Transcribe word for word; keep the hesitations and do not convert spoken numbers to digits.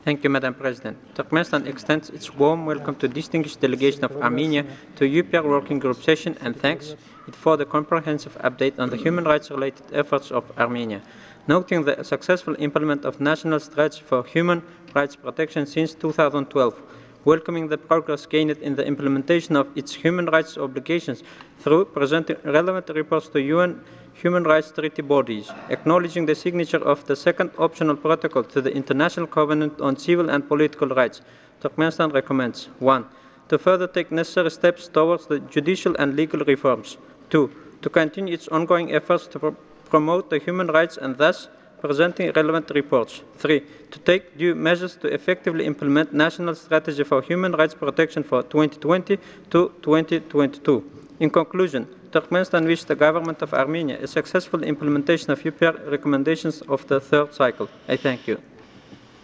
Thank you, Madam President. Turkmenistan extends its warm welcome to distinguished delegation of Armenia to U P R Working Group session and thanks it for the comprehensive update on the human rights-related efforts of Armenia, noting the successful implement of national strategy for human rights protection since two thousand twelve, welcoming the progress gained in the implementation of its human rights obligations through presenting relevant reports to U N human rights treaty bodies, acknowledging the signature of the second optional protocol to the International Covenant on Civil and Political Rights. Turkmenistan recommends one. To further take necessary steps towards the judicial and legal reforms. two. To continue its ongoing efforts to pro promote the human rights and thus presenting relevant reports. three. To take due measures to effectively implement national strategy for human rights protection for twenty twenty to twenty twenty-two. In conclusion, Turkmenistan wishes the government of Armenia a successful implementation of U P R recommendations of the third cycle. I thank you.